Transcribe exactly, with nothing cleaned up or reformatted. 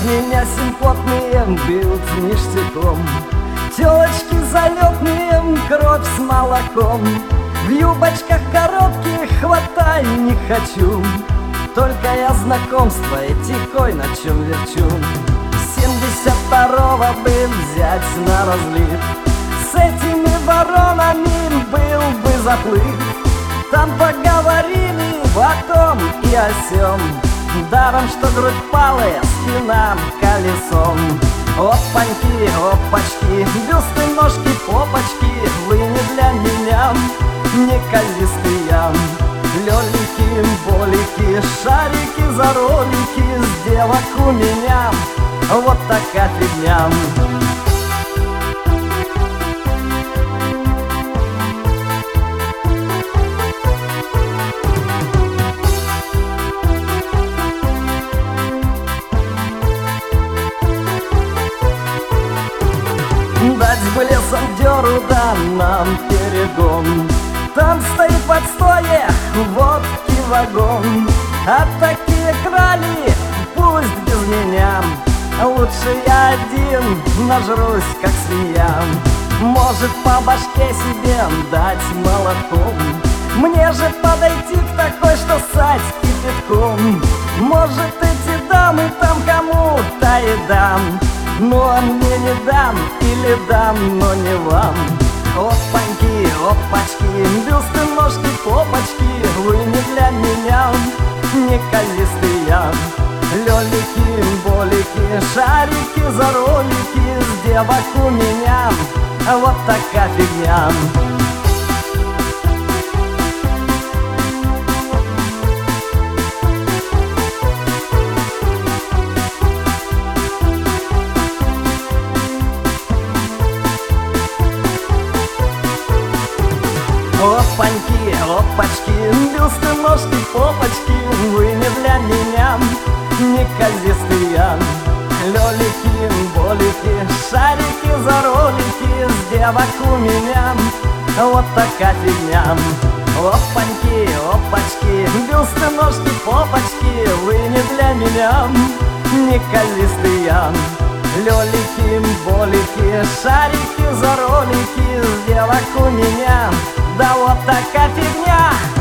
меня симпотные бьют ништяком. Телочки залетные, кровь с молоком. В юбочках коротких хватай не хочу. Только я знакомство этикой на чем верчу. Семьдесят второго бы взять на разлив. С этими воронами был бы заплыв. Там поговорили о том и о сём. Даром, что грудь палая, спина колесом. Опаньки, опачки, бюсты, ножки, попочки. Вы не для меня, неказистые. Лёлики, болики, шарики за ролики. С девок у меня вот такая фигня. Дать бы лесом дёру, да нам перегон. Там стоит в отстое водки вагон. А такие крали, пусть без меня. Лучше я один нажрусь, как свинья. Может, по башке себе дать молотком. Мне же подойти к такой, что ссать кипятком. Может, эти дамы там кому-то и дам. Ну а мне не дам или дам, но не вам. Опаньки, опачки, бюсты, ножки, попочки. Вы не для меня, неказистые. Лёлики, болики, шарики за ролики. С девок у меня вот такая фигня. Опаньки, опачки, бюсты, ножки, попочки. Вы не для меня, неказистые. Лёлики, болики, шарики за ролики. С девок у меня вот такая фигня. Опаньки, опачки, бюсты, ножки, попочки. Вы не для меня, неказистые. Лёлики, болики, шарики за ролики. С девок у меня да вот такая фигня.